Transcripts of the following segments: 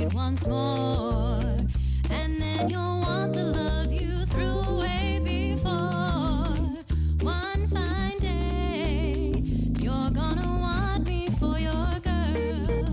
once more, and then you'll want the love you threw away before. One fine day, you're gonna want me for your girl.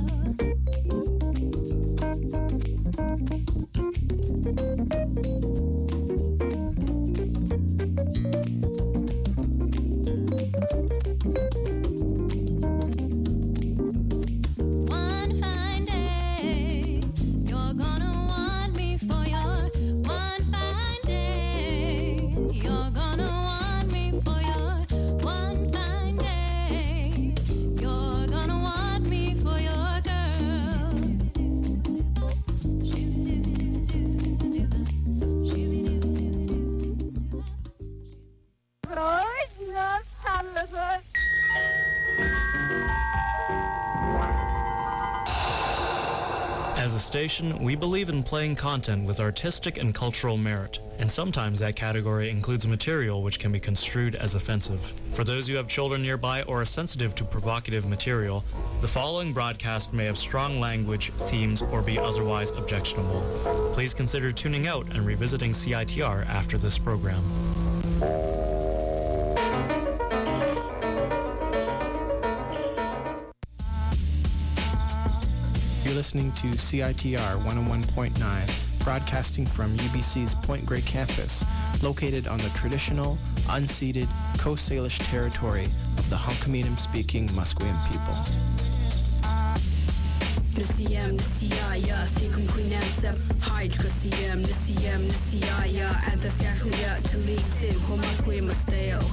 One fine day, you're gonna want me for your. One fine day, you're gonna want me for your. One fine day, you're gonna want me for your girl. As a station, we believe in playing content with artistic and cultural merit, and sometimes that category includes material which can be construed as offensive. For those who have children nearby or are sensitive to provocative material, the following broadcast may have strong language, themes, or be otherwise objectionable. Please consider tuning out and revisiting CITR after this program. You're listening to CITR 101.9, broadcasting from UBC's Point Grey campus, located on the traditional, unceded Coast Salish territory of the Hunkaminam-speaking Musqueam people. Nisiyam nisiyaya thikum quinamsep hydra siyam nisiyaya antasyakhya talitim homasquim masteo.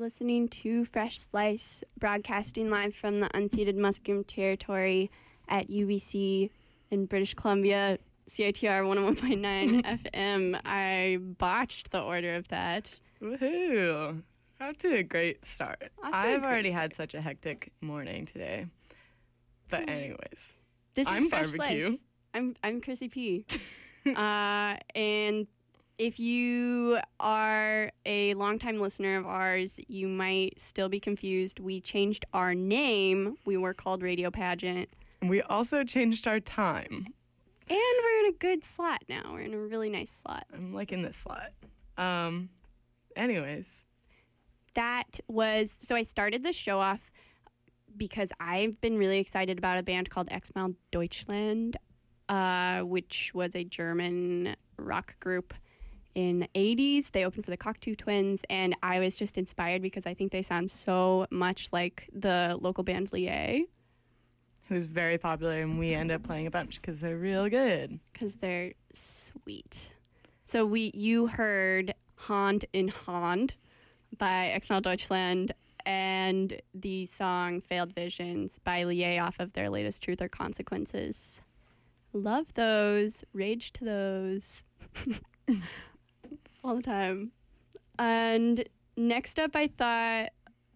listening to Fresh Slice, broadcasting live from the unceded Musqueam territory at UBC in British Columbia, CITR 101.9 FM. I botched the order of that. Woohoo! Off to a great start. Off to a I've great already start. had such a hectic morning today. But anyways, This I'm is Fresh barbecue. Slice. I'm Chrissy P. And if you are a longtime listener of ours, you might still be confused. We changed our name. We were called Radio Pageant. we also changed our time. And we're in a good slot now. We're in a really nice slot. I'm liking this slot. Anyways, That was, so I started the show off because I've been really excited about a band called X Mile Deutschland, which was a German rock group in the 80s. They opened for the Cocteau Twins, and I was just inspired because I think they sound so much like the local band Lié, who's very popular, and we end up playing a bunch because they're real good. because they're sweet. So you heard Hand in Hand by X Mile Deutschland and the song Failed Visions by Lié off of their latest Truth or Consequences. Love those. Rage to those. All the time. And next up, I thought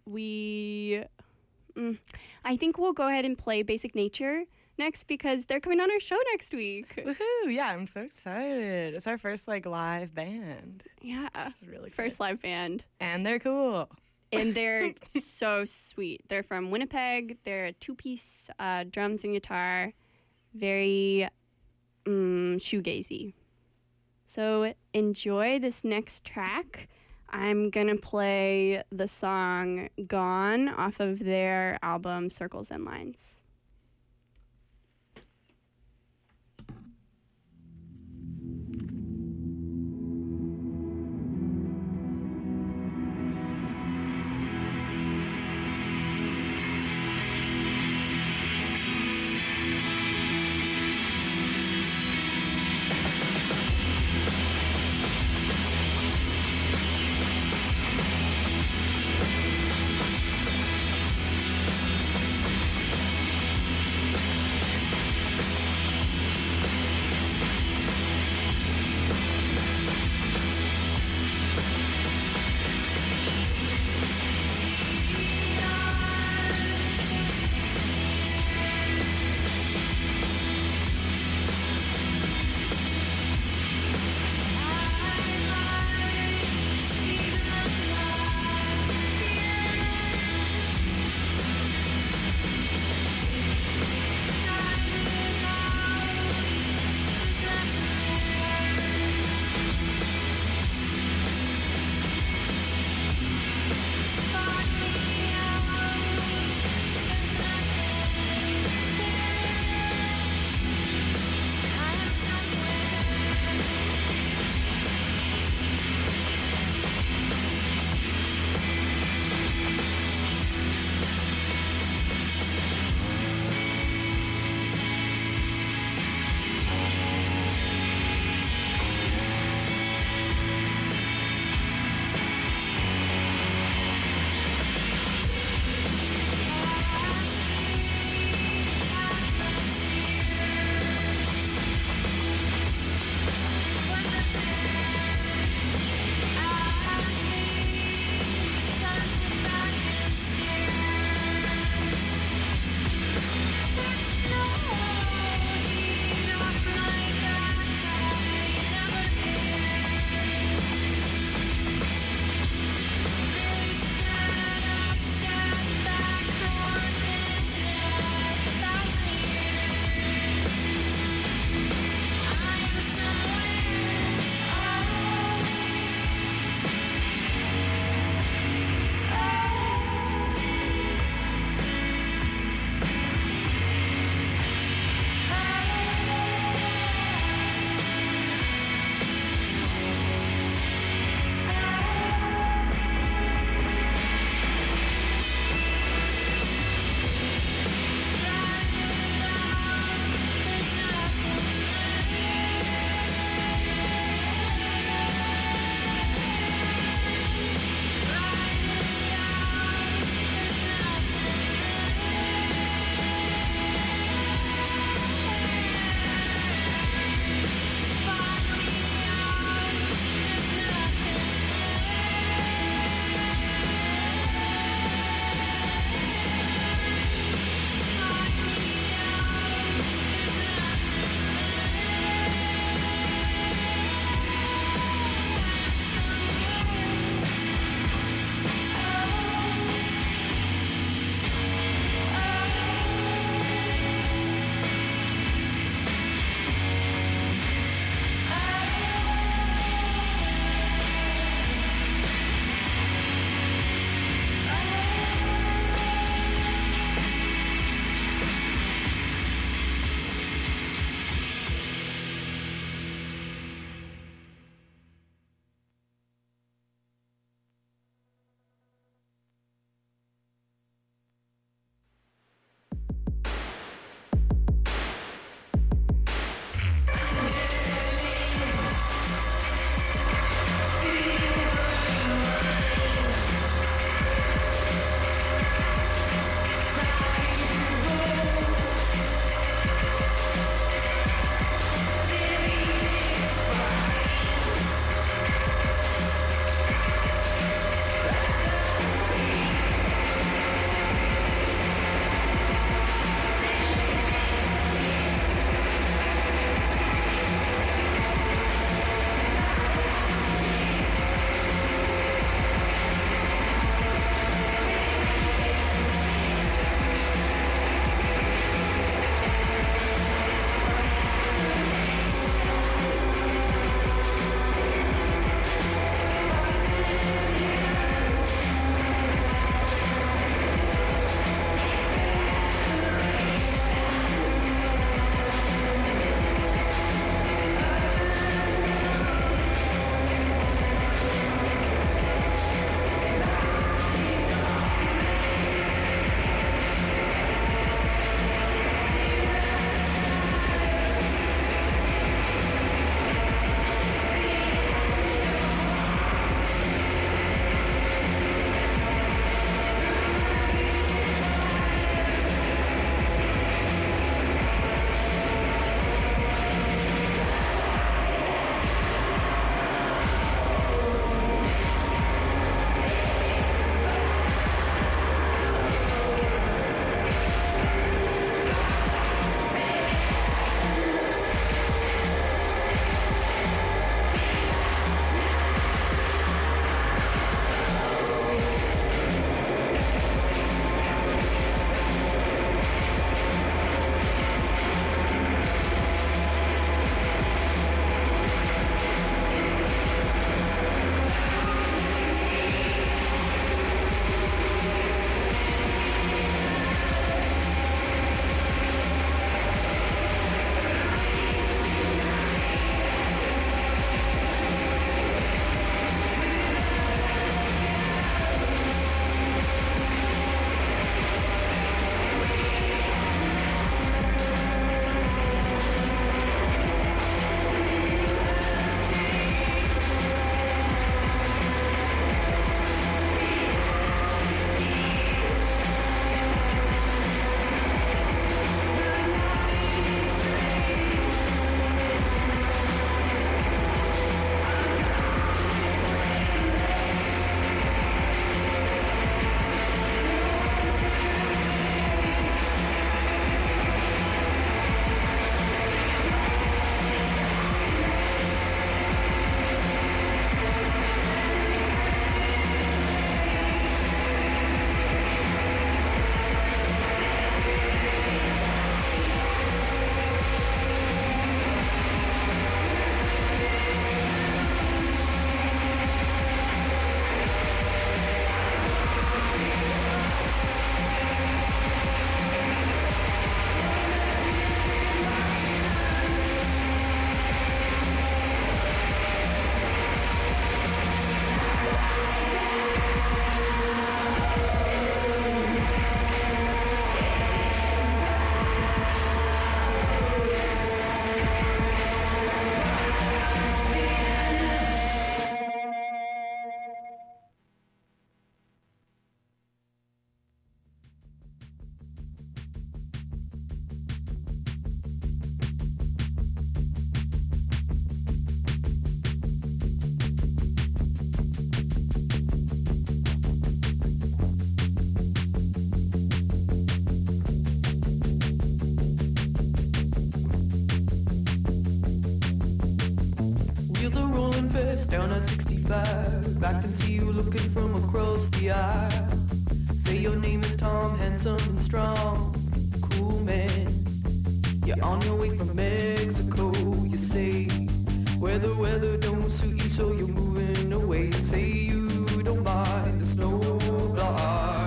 I think we'll go ahead and play Basic Nature next because they're coming on our show next week. Woohoo! Yeah, I'm so excited. It's our first live band. Yeah. It's really exciting. First live band. And they're cool. And they're so sweet. They're from Winnipeg. They're a two-piece drums and guitar. Very shoegazy. So enjoy this next track. I'm going to play the song Gone off of their album Circles and Lines. Gone wheels are rolling fast down at 65. I can see you looking from across the aisle. Say your name is Tom, handsome and strong, cool man. You're on your way from Mexico. You say where the weather don't suit you, so you're moving away. Say you don't mind the snow blind.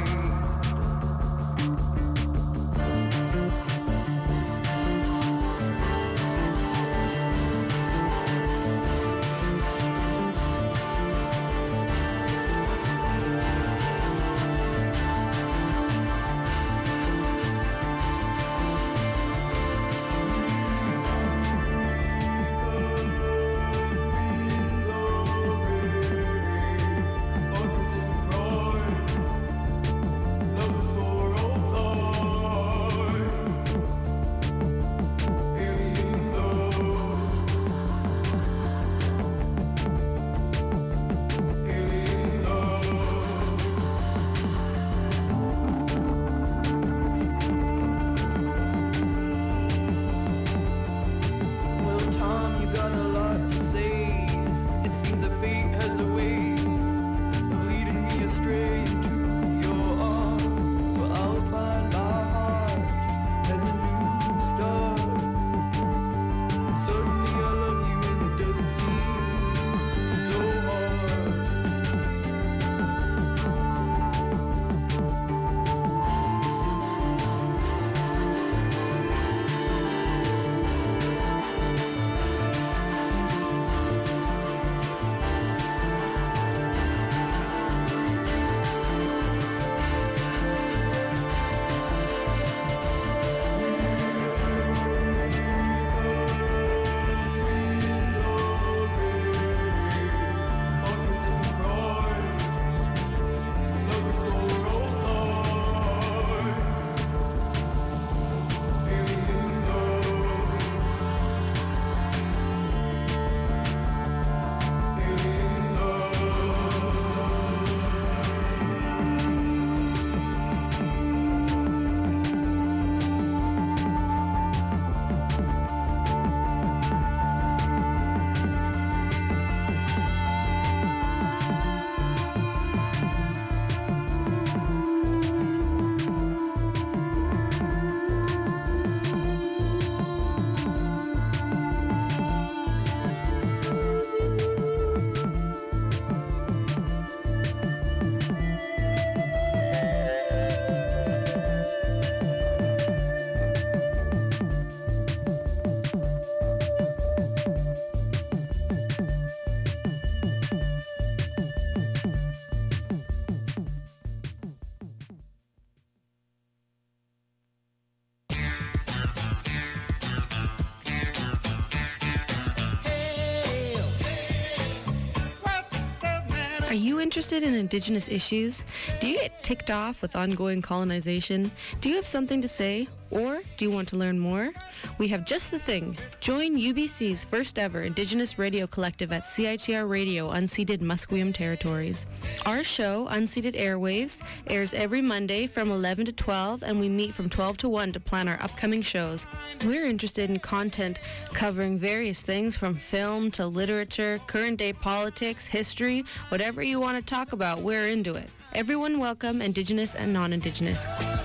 Are you interested in Indigenous issues? Do you get ticked off with ongoing colonization? Do you have something to say? Or do you want to learn more? We have just the thing. Join UBC's first ever Indigenous radio collective at CITR Radio, unceded Musqueam Territories. Our show, Unceded Airwaves, airs every Monday from 11 to 12, and we meet from 12 to 1 to plan our upcoming shows. We're interested in content covering various things from film to literature, current day politics, history, whatever you want to talk about, we're into it. Everyone welcome, Indigenous and non-Indigenous.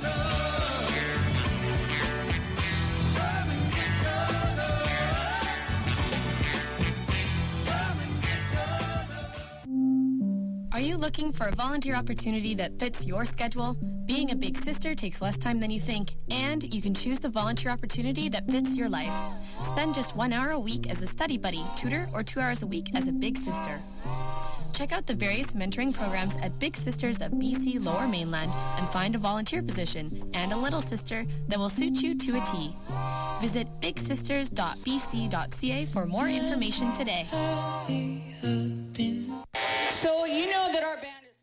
Are you looking for a volunteer opportunity that fits your schedule? Being a big sister takes less time than you think, and you can choose the volunteer opportunity that fits your life. Spend just 1 hour a week as a study buddy, tutor, or 2 hours a week as a big sister. Check out the various mentoring programs at Big Sisters of BC Lower Mainland and find a volunteer position and a little sister that will suit you to a T. Visit bigsisters.bc.ca for more information today. So you know that our band is...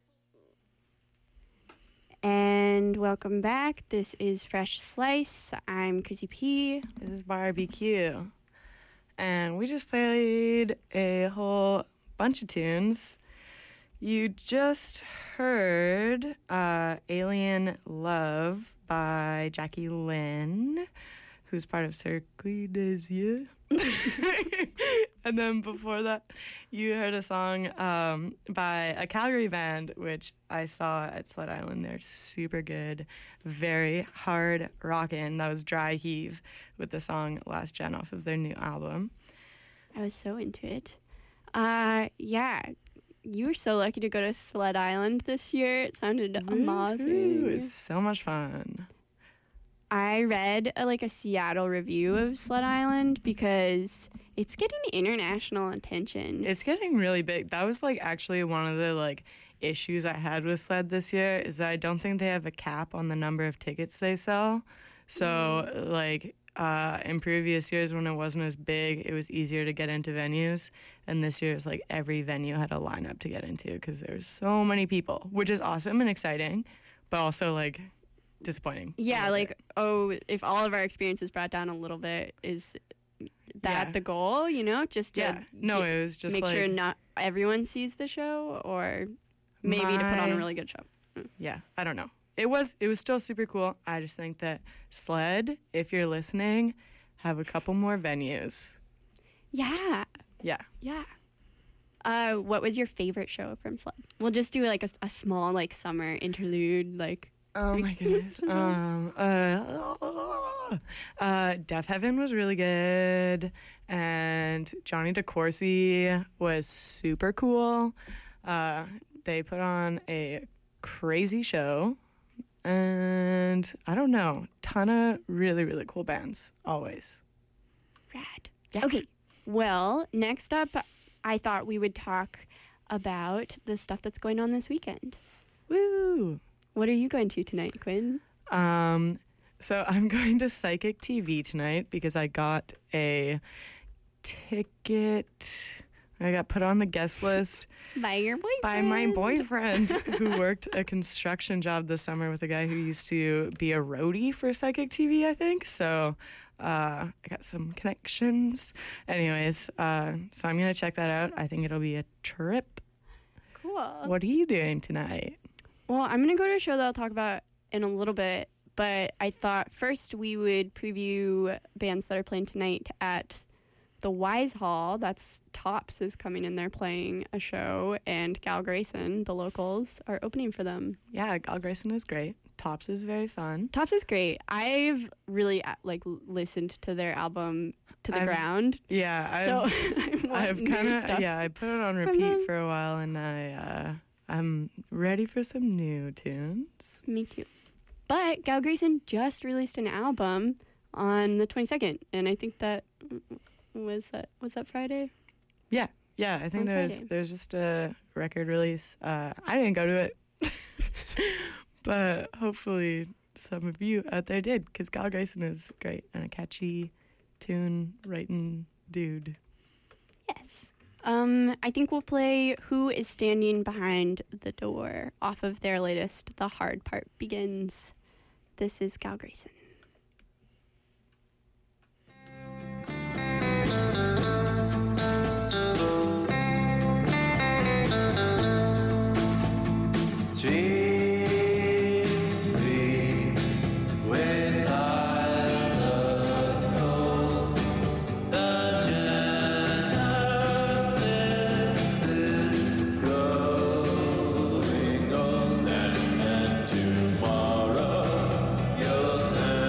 And welcome back. This is Fresh Slice. I'm Chrissy P. This is Barbecue. And we just played a whole bunch of tunes. You just heard Alien Love by Jackie Lynn, who's part of Circuit des Yeux. And then before that, you heard a song by a Calgary band, which I saw at Sled Island. They're super good, very hard rockin'. That was Dry Heave with the song Last Gen off of their new album. I was so into it. Yeah, you were so lucky to go to Sled Island this year. It sounded amazing. It was so much fun. I read a Seattle review of Sled Island because it's getting international attention. It's getting really big. That was actually one of the issues I had with Sled this year is that I don't think they have a cap on the number of tickets they sell. So in previous years when it wasn't as big, it was easier to get into venues. And this year it's every venue had a lineup to get into because there's so many people, which is awesome and exciting, but also disappointing. Yeah, if all of our experience is brought down a little bit, is that the goal, just to it was just make sure not everyone sees the show, or maybe to put on a really good show. Yeah, I don't know. It was still super cool. I just think that Sled, if you're listening, have a couple more venues. Yeah. Yeah. Yeah. What was your favorite show from Sled? We'll just do a small summer interlude Oh my goodness. Deaf Heaven was really good, and Johnny DeCourcy was super cool. They put on a crazy show, and I don't know, ton of really, really cool bands, always. Rad. Yeah. Okay, well, next up, I thought we would talk about the stuff that's going on this weekend. Woo! What are you going to tonight, Quinn? So I'm going to Psychic TV tonight because I got a ticket. I got put on the guest list by your boyfriend. By my boyfriend, who worked a construction job this summer with a guy who used to be a roadie for Psychic TV, I think. So I got some connections. Anyways, so I'm going to check that out. I think it'll be a trip. Cool. What are you doing tonight? Well, I'm going to go to a show that I'll talk about in a little bit, but I thought first we would preview bands that are playing tonight at the Wise Hall. That's Tops is coming in there playing a show, and Gal Grayson, the locals, are opening for them. Yeah, Gal Grayson is great. Tops is very fun. Tops is great. I've really listened to their album to the ground. Yeah, I've kind of I put it on repeat for a while, and I'm ready for some new tunes. Me too. But Gal Grayson just released an album on the 22nd, and I think that was that Friday? Yeah. I think there's just a record release. I didn't go to it, but hopefully some of you out there did, because Gal Grayson is great and a catchy tune writing dude. Yes. I think we'll play Who is Standing Behind the Door off of their latest The Hard Part Begins. This is Gal Grayson. Tomorrow you'll turn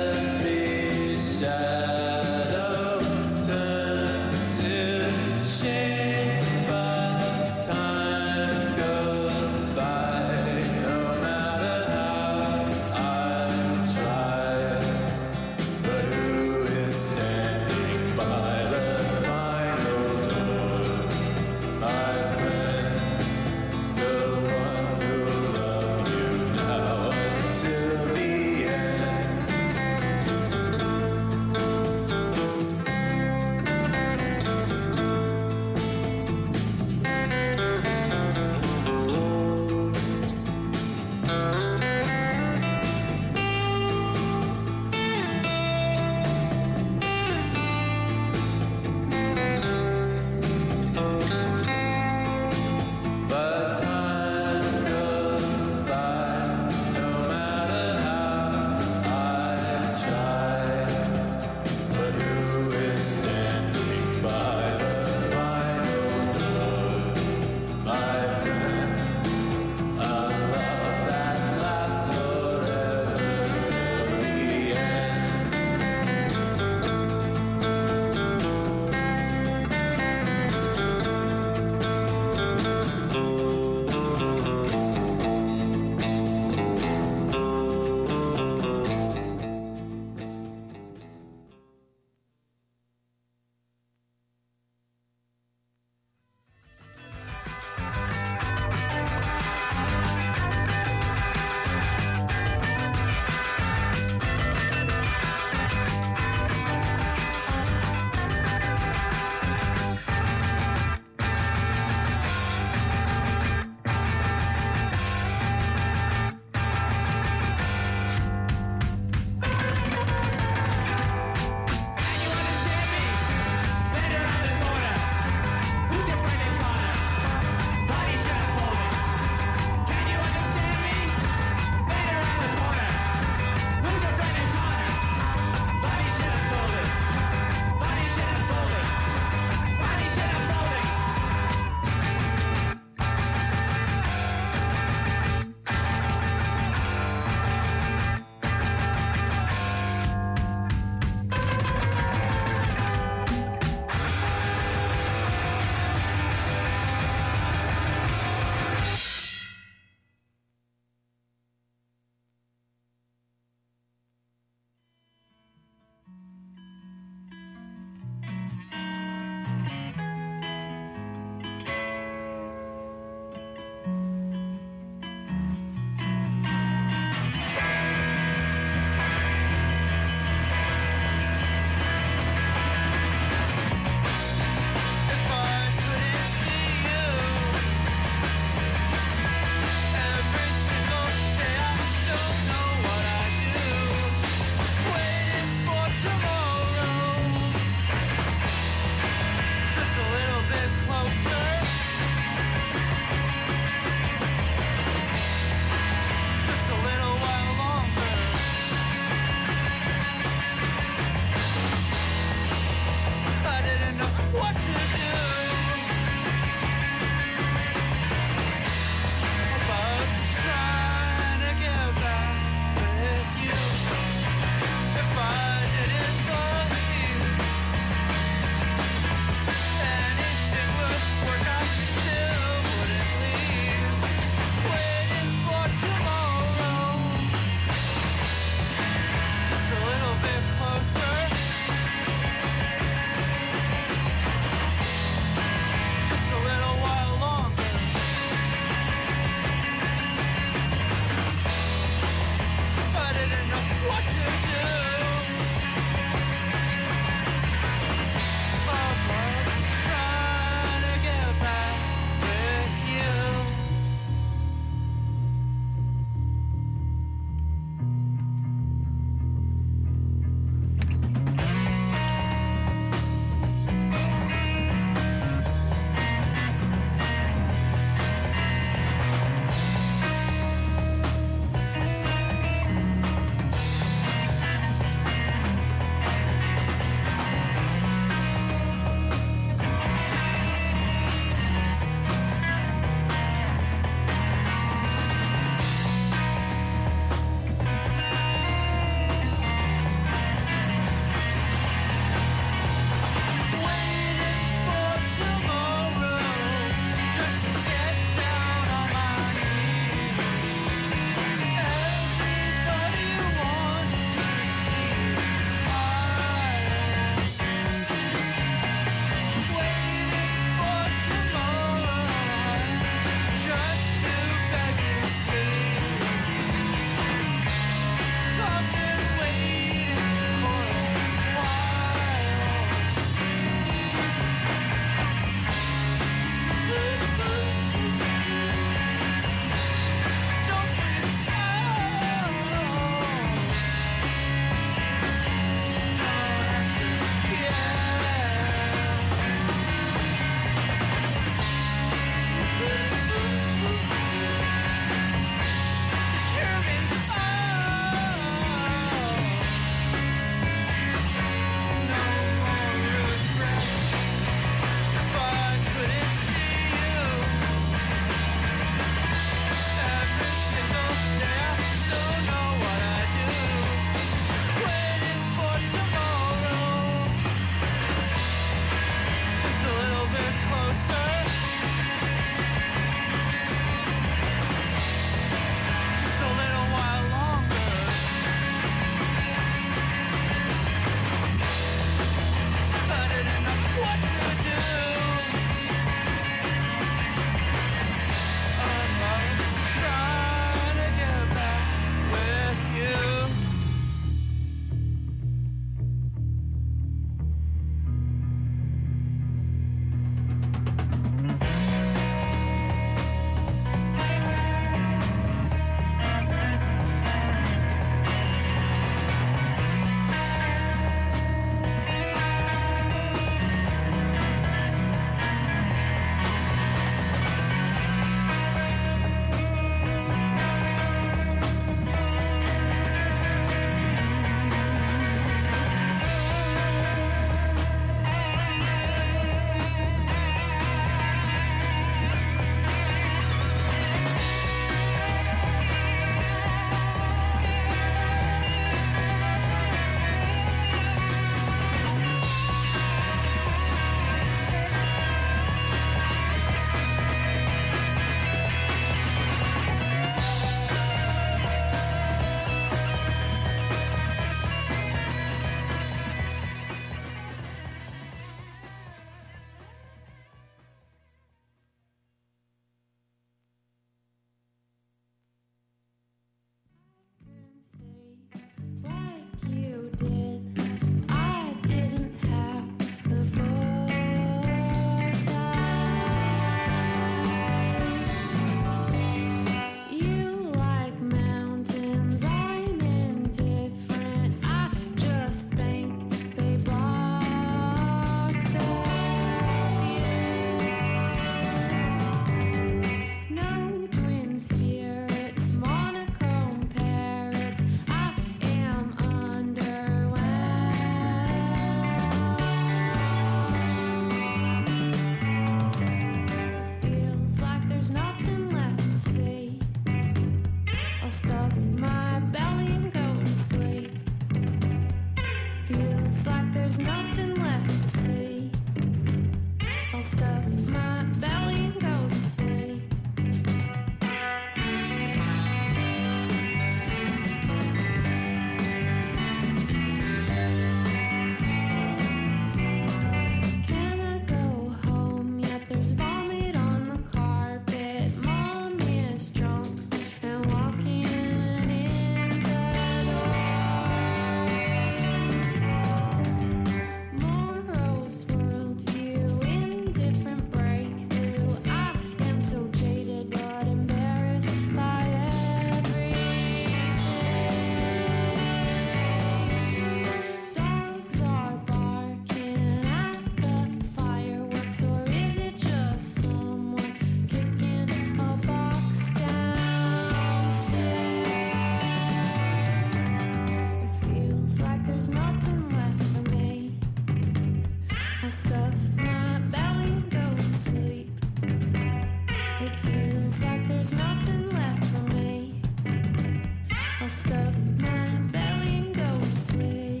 I'll stuff my belly and go to sleep.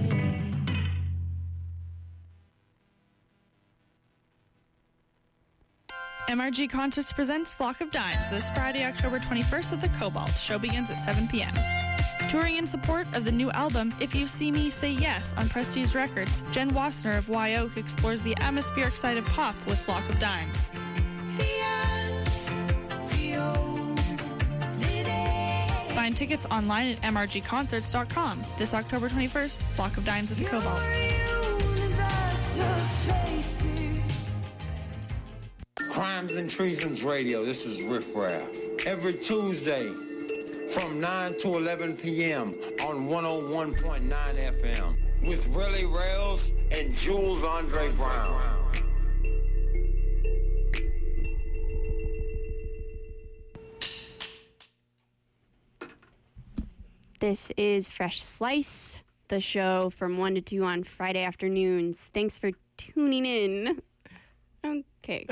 MRG Concerts presents Flock of Dimes this Friday, October 21st at the Cobalt. Show begins at 7 p.m. Touring in support of the new album, If You See Me, Say Yes, on Prestige Records, Jen Wassner of Y Oak explores the atmospheric side of pop with Flock of Dimes. Find tickets online at mrgconcerts.com. This October 21st, Flock of Dimes at the Cobalt. Crimes and Treasons Radio, this is Riff Raff. Every Tuesday from 9 to 11 p.m. on 101.9 FM with Relly Rails and Jules Andre Brown. This is Fresh Slice, the show from 1 to 2 on Friday afternoons. Thanks for tuning in. Okay.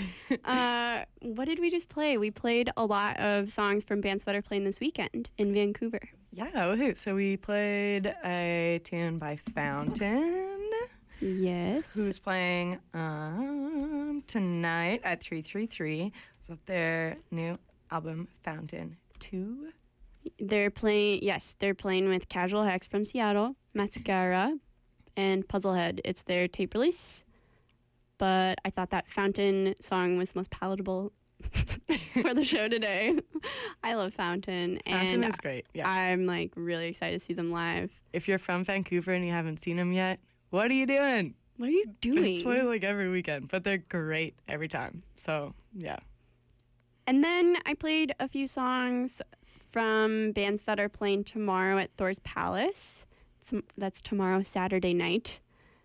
What did we just play? We played a lot of songs from bands that are playing this weekend in Vancouver. Yeah, woohoo. So we played a tune by Fountain. Yes. Who's playing tonight at 333. It's off their new album, Fountain 2. They're playing with Casual Hex from Seattle, Mascara, and Puzzlehead. It's their tape release. But I thought that Fountain song was the most palatable for the show today. I love Fountain. Fountain is great, yes. I'm like really excited to see them live. If you're from Vancouver and you haven't seen them yet, what are you doing? What are you doing? They play like every weekend, but they're great every time. So, yeah. And then I played a few songs from bands that are playing tomorrow at Thor's Palace. That's tomorrow, Saturday night.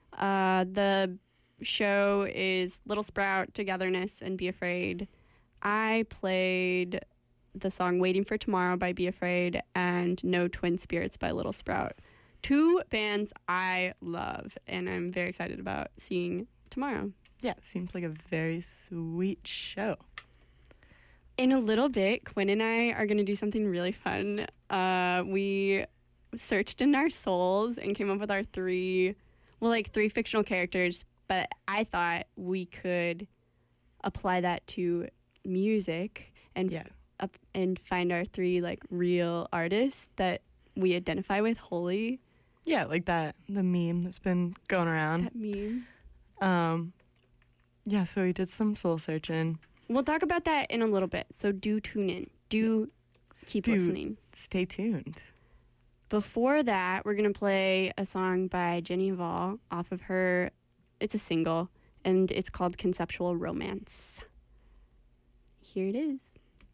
The show is Little Sprout, Togetherness, and Be Afraid. I played the song Waiting for Tomorrow by Be Afraid and No Twin Spirits by Little Sprout. Two bands I love, and I'm very excited about seeing tomorrow. Yeah, seems like a very sweet show. In a little bit, Quinn and I are going to do something really fun. We searched in our souls and came up with our three fictional characters, but I thought we could apply that to music and and find our three like real artists that we identify with wholly. Yeah, like the meme that's been going around. That meme. Yeah, so we did some soul searching. We'll talk about that in a little bit, so do tune in. Do keep listening. Stay tuned. Before that, we're going to play a song by Jenny Hval off of her. It's a single, and it's called Conceptual Romance. Here it is.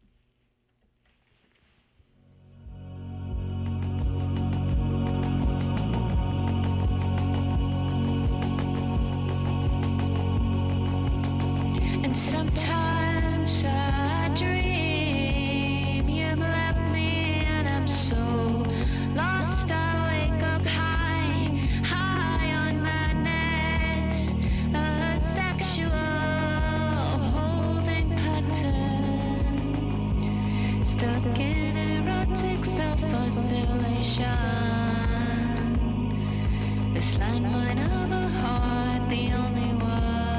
And sometimes I dream you've left me and I'm so lost. I wake up high on madness, a sexual holding pattern, stuck in erotic self-oscillation. This landmine of a heart, the only one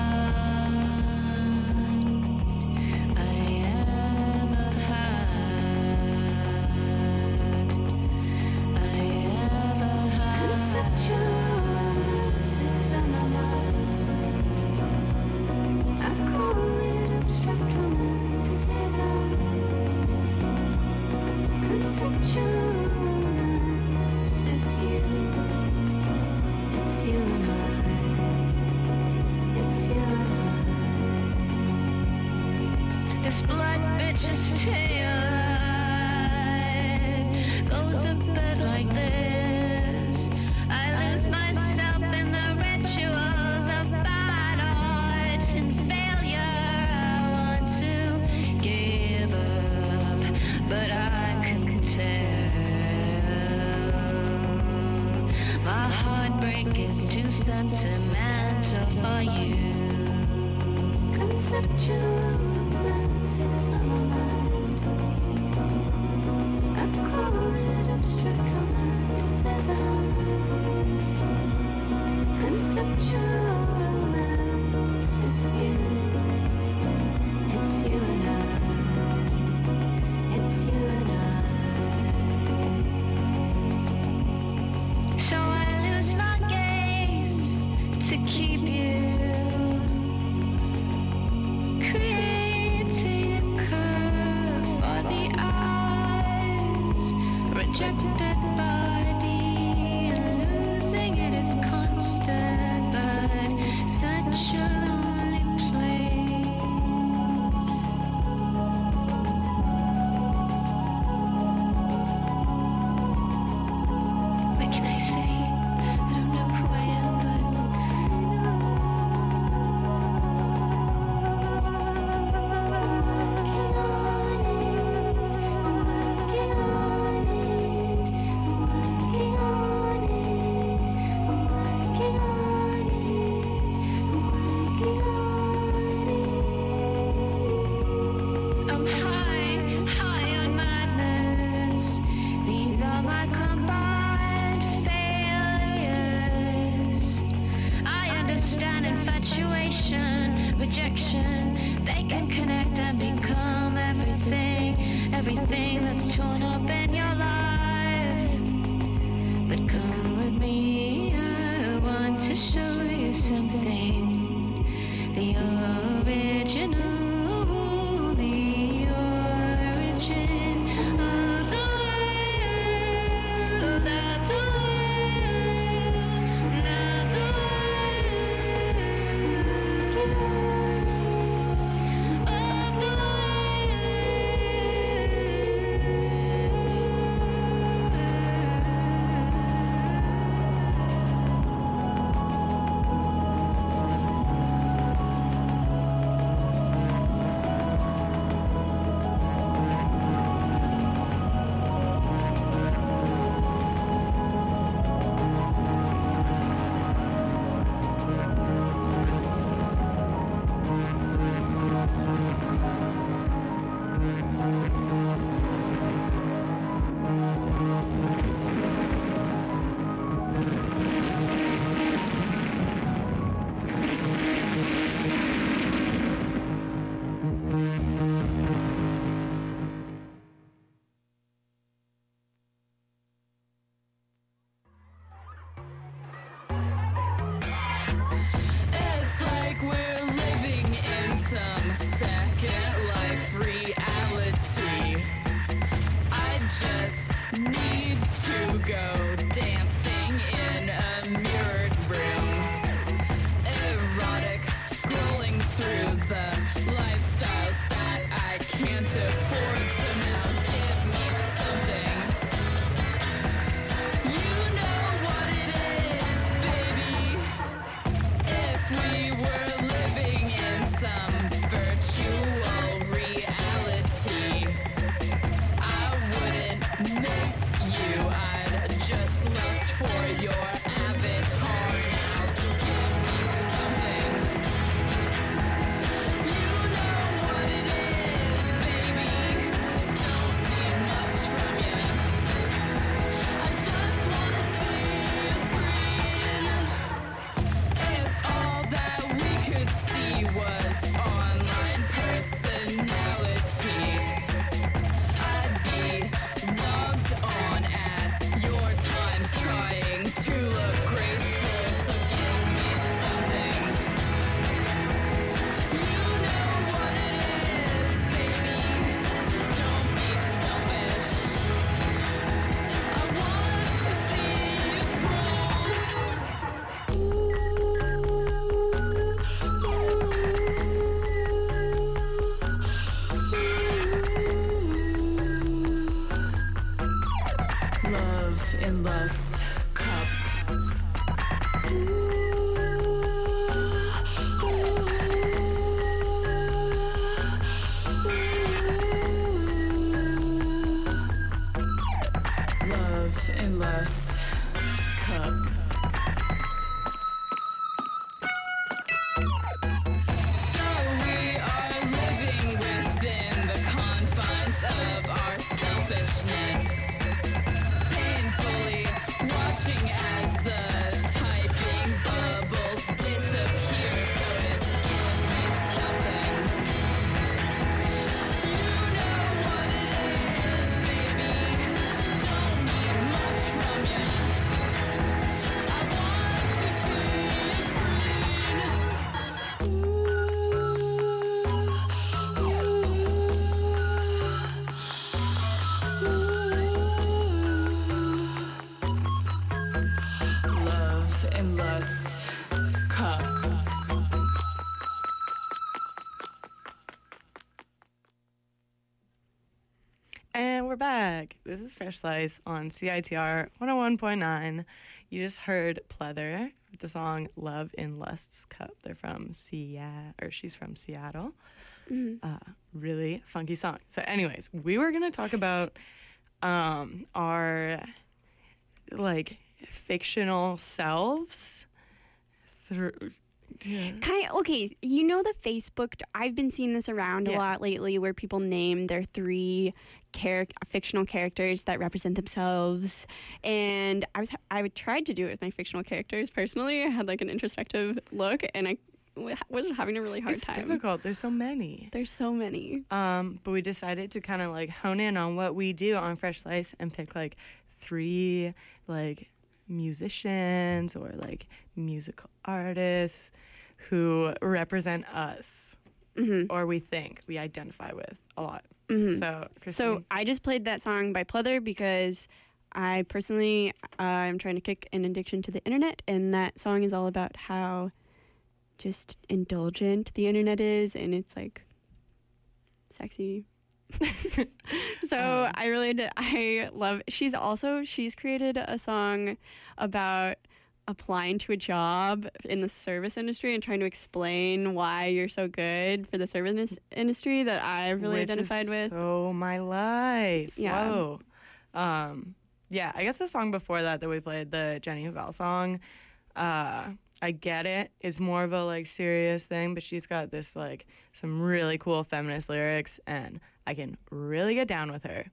this blood bitch's tale goes a bit like this. I lose myself in the rituals of bad art and failure. I want to give up, but I can tell my heartbreak is too sentimental for you. Conceptual romance is on my mind. I call it Painfully watching as the typing bubble and lust cup. And we're back. This is Fresh Slice on CITR 101.9. You just heard Pleather with the song Love in Lust's Cup. They're from Seattle, or she's from Seattle. Really funky song. So anyways, we were going to talk about our like fictional selves through Okay, you know the Facebook. I've been seeing this around a Yeah. lot lately, where people name their three fictional characters that represent themselves, and I tried to do it with my fictional characters. Personally, I had like an introspective look, and I was having a really hard it's time. difficult. There's so many. There's so many. But we decided to kind of like hone in on what we do on Fresh Slice and pick like three like musicians or like musical artists who represent us or we think we identify with a lot. So, Christine? So I just played that song by Pleather because I personally am trying to kick an addiction to the internet, and that song is all about how just indulgent the internet is, and it's like sexy. So I really did. I love. She's created a song about applying to a job in the service industry and trying to explain why you're so good for the service industry that I've really Which identified is with. So my life. Yeah. Whoa. Yeah, I guess the song before that we played, the Jenny Havell song, I get it. It's more of a like serious thing, but she's got this like some really cool feminist lyrics, and I can really get down with her.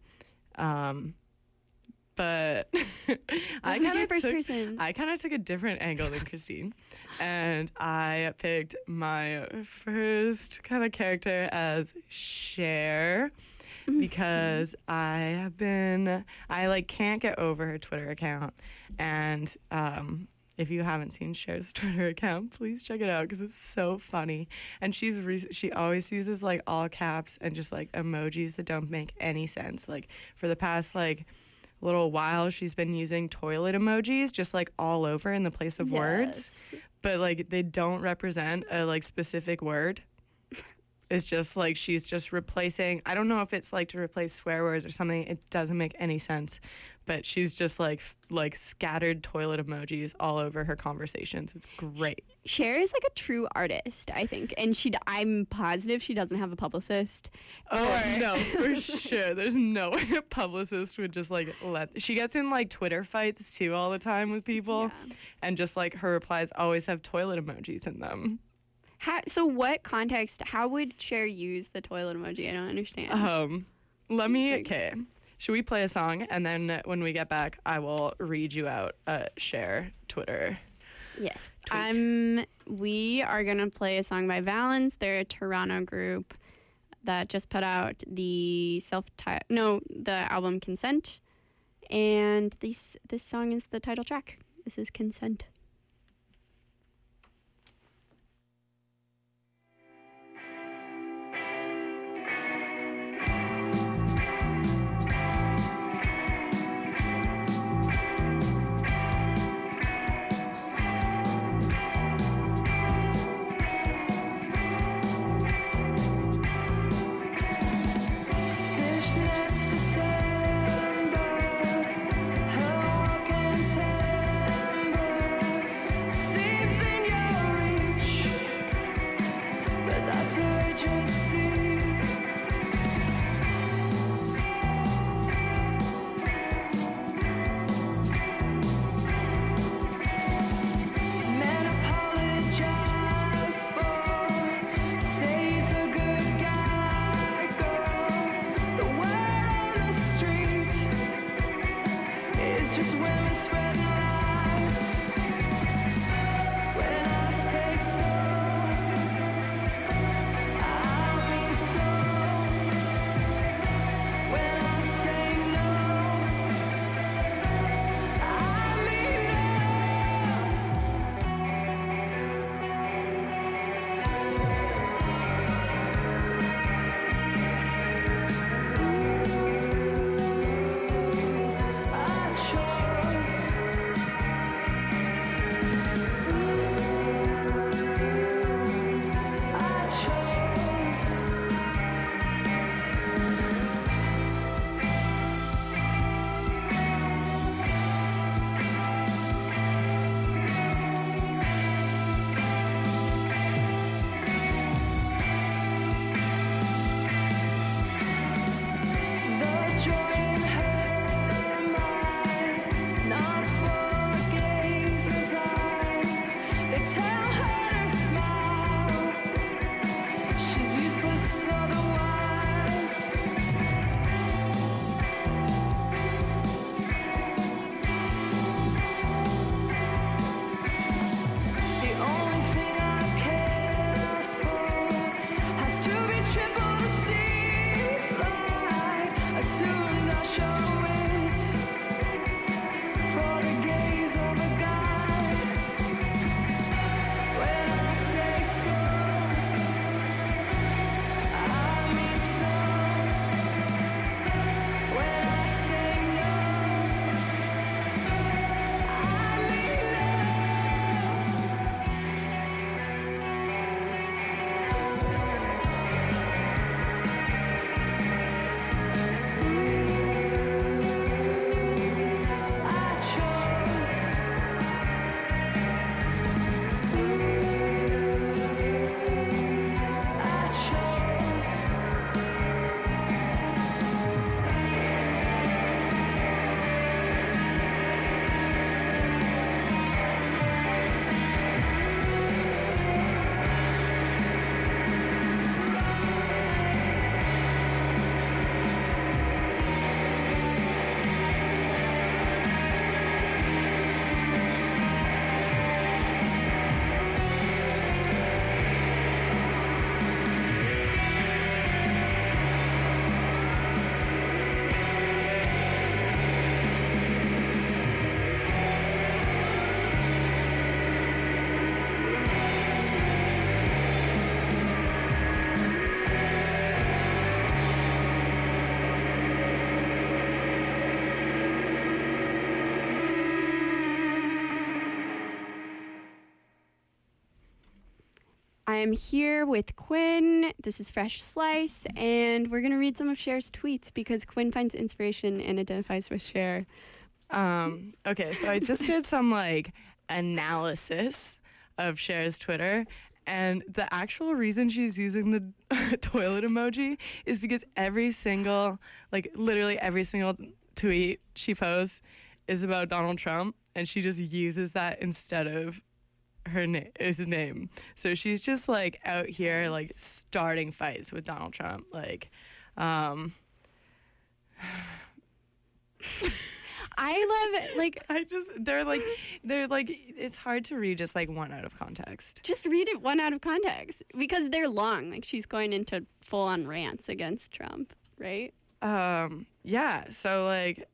But I Who's your kind first person? of took a different angle than Christine, and I picked my first kind of character as Cher. Because I like can't get over her Twitter account, and if you haven't seen Cher's Twitter account, please check it out because it's so funny. And she always uses like all caps and just like emojis that don't make any sense. Like for the past like little while, she's been using toilet emojis just like all over in the place of words, but like they don't represent a like specific word. It's just like she's just replacing, I don't know if it's like to replace swear words or something. It doesn't make any sense. But she's just like scattered toilet emojis all over her conversations. It's great. Cher is like a true artist, I think. And I'm positive she doesn't have a publicist. Oh, no, for sure. There's no way a publicist would just like she gets in like Twitter fights too all the time with people. Yeah. And just like her replies always have toilet emojis in them. So what context, how would Cher use the toilet emoji? I don't understand. Okay. Should we play a song? And then when we get back, I will read you out Cher Twitter. Yes. Tweet. We are going to play a song by Valence. They're a Toronto group that just put out the album Consent. And this song is the title track. This is Consent. I'm here with Quinn. This is Fresh Slice, and we're going to read some of Cher's tweets because Quinn finds inspiration and identifies with Cher. Okay, so I just did some, like, analysis of Cher's Twitter, and the actual reason she's using the toilet emoji is because every single, like, literally every single tweet she posts is about Donald Trump, and she just uses that instead of his name. So she's just, like, out here, like, starting fights with Donald Trump. Like, I love it. Like, they're like, it's hard to read just, like, one out of context. Just read it one out of context because they're long. Like, she's going into full-on rants against Trump, right? Yeah. So, like,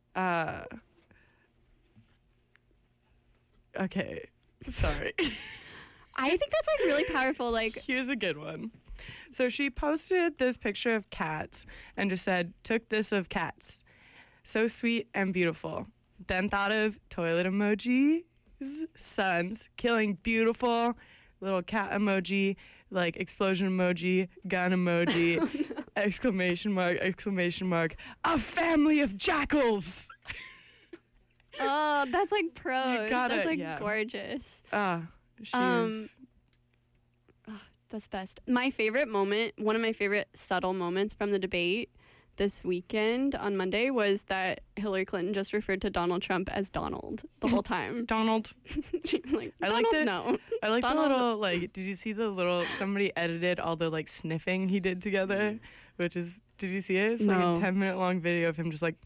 okay. Sorry. I think that's, like, really powerful. Like, here's a good one. So she posted this picture of cats and just said, took this of cats. So sweet and beautiful. Then thought of toilet emojis, sons, killing beautiful, little cat emoji, like explosion emoji, gun emoji, exclamation mark, a family of jackals. Oh, that's like prose. That's like yeah. gorgeous. She's that's best. My favorite moment, one of my favorite subtle moments from the debate this weekend on Monday was that Hillary Clinton just referred to Donald Trump as Donald the whole time. Donald. She's like, I Donald, liked it. no. I like the Donald. little, like, did you see the little, somebody edited all the, like, sniffing he did together, which is, did you see it? It's like No. a 10-minute long video of him just, like,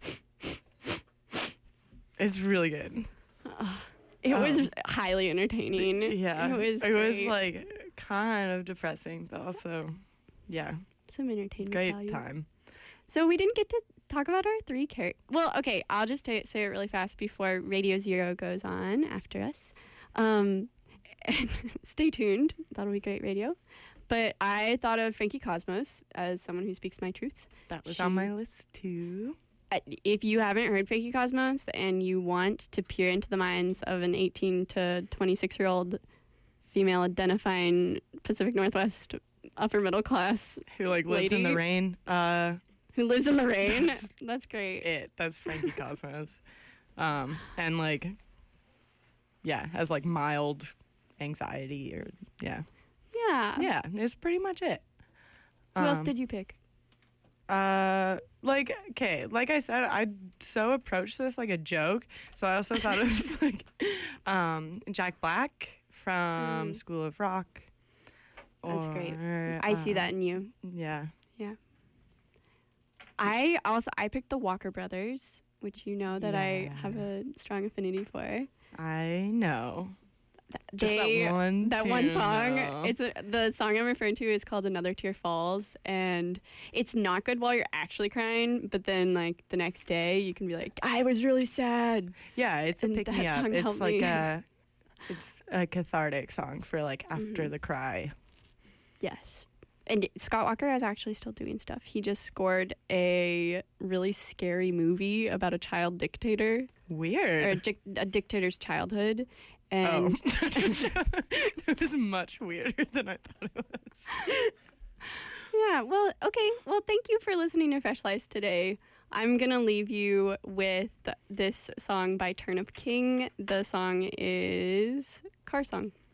it's really good. It was highly entertaining. Yeah. It was It was, like, kind of depressing, but also, yeah. some entertainment Great value. time. So we didn't get to talk about our three characters. Well, okay, I'll just say it really fast before Radio Zero goes on after us. And stay tuned. That'll be great radio. But I thought of Frankie Cosmos as someone who speaks my truth. That was on my list, too. If you haven't heard Frankie Cosmos and you want to peer into the minds of an 18 to 26-year-old female identifying Pacific Northwest upper middle class who, like, lives in the lady rain. Who lives in the rain. That's great. That's Frankie Cosmos. And, like, yeah, has, like, mild anxiety or, yeah. Yeah. Yeah, it's pretty much it. Who else did you pick? Like, okay, like I said, I so approached this like a joke. So I also thought of, like, Jack Black from School of Rock. That's great. I see that in you. Yeah. Yeah. I picked the Walker Brothers, which you know that I have a strong affinity for. I know. Just that one song. though. The song I'm referring to is called Another Tear Falls, and it's not good while you're actually crying, but then, like, the next day you can be like, I was really sad. Yeah, it's a pick me up. Song It's helped like me. it's a cathartic song for, like, after the cry. Yes. And Scott Walker is actually still doing stuff. He just scored a really scary movie about a child dictator. Weird. Or a dictator's childhood. And it was much weirder than I thought it was. Yeah, well, okay. Well, thank you for listening to Fresh Slice today. I'm going to leave you with this song by Turnip King. The song is Car Song.